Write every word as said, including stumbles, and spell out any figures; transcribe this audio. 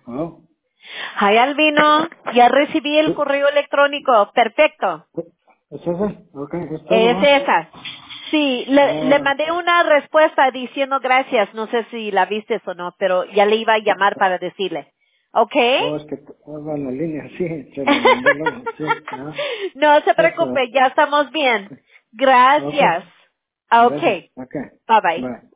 Oh, Hi, Albino. Ya recibí el sí, correo electrónico. Perfecto. ¿es ese? Ok, es todo, Es ¿va? esa. Sí, le, le Ahora, mandé una respuesta diciendo gracias. No sé si la viste o no, pero ya le iba a llamar para decirle. ¿Ok? oh, es que estaba en la línea, sí, se lo mandé luego, sí, ah, No se eso, preocupe, ya estamos bien. ok, Gracias. Ok. gracias, ok, Bye bye. bye.